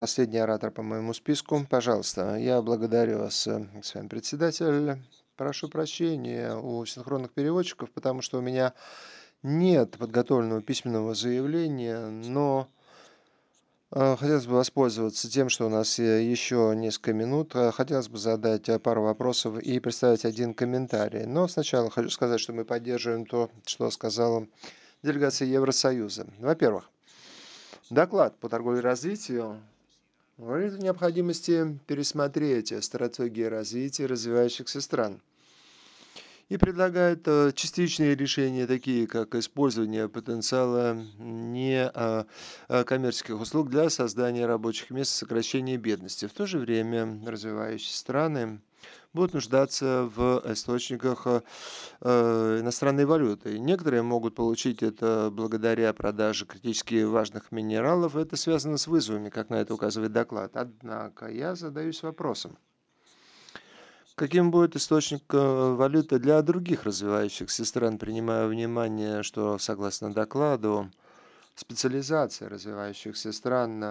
Последний оратор по моему списку. Пожалуйста, я благодарю вас, господин председатель. Прошу прощения у синхронных переводчиков, потому что у меня нет подготовленного письменного заявления, но хотелось бы воспользоваться тем, что у нас еще несколько минут. Хотелось бы задать пару вопросов и представить один комментарий. Но сначала хочу сказать, что мы поддерживаем то, что сказала делегация Евросоюза. Во-первых, доклад по торговле и развитию говорит о необходимости пересмотреть стратегии развития развивающихся стран и предлагает частичные решения, такие как использование потенциала коммерческих услуг для создания рабочих мест и сокращения бедности. В то же время развивающиеся страны будут нуждаться в источниках иностранной валюты. Некоторые могут получить это благодаря продаже критически важных минералов. Это связано с вызовами, как на это указывает доклад. Однако я задаюсь вопросом, каким будет источник валюты для других развивающихся стран, принимая во внимание, что, согласно докладу, специализация развивающихся стран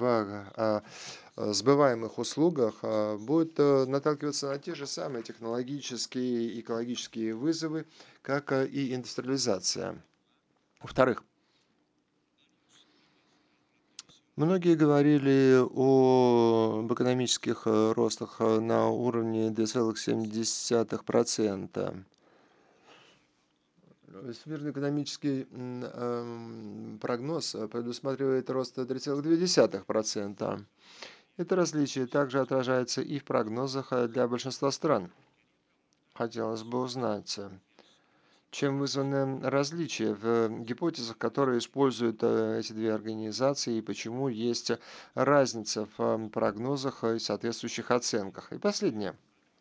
сбываемых услугах будет наталкиваться на те же самые технологические и экологические вызовы, как и индустриализация. Во-вторых, многие говорили об экономических ростах на уровне 2,7%. Всемирный экономический прогноз предусматривает рост 3,2%. Это различие также отражается и в прогнозах для большинства стран. Хотелось бы узнать, чем вызваны различия в гипотезах, которые используют эти две организации, и почему есть разница в прогнозах и соответствующих оценках. И последнее.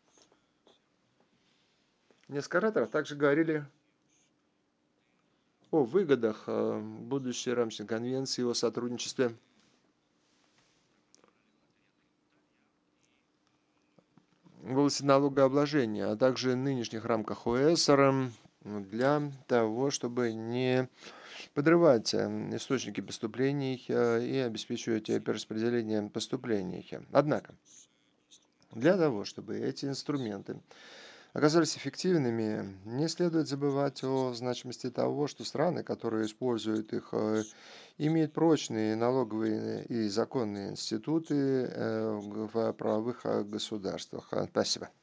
Несколько ораторов также говорили о выгодах будущей рамочной конвенции о сотрудничестве в области налогообложения, а также нынешних рамках ОЭСР для того, чтобы не подрывать источники поступлений и обеспечивать перераспределение поступлений. Однако, для того, чтобы эти инструменты оказались эффективными, не следует забывать о значимости того, что страны, которые используют их, имеют прочные налоговые и законные институты в правовых государствах. Спасибо.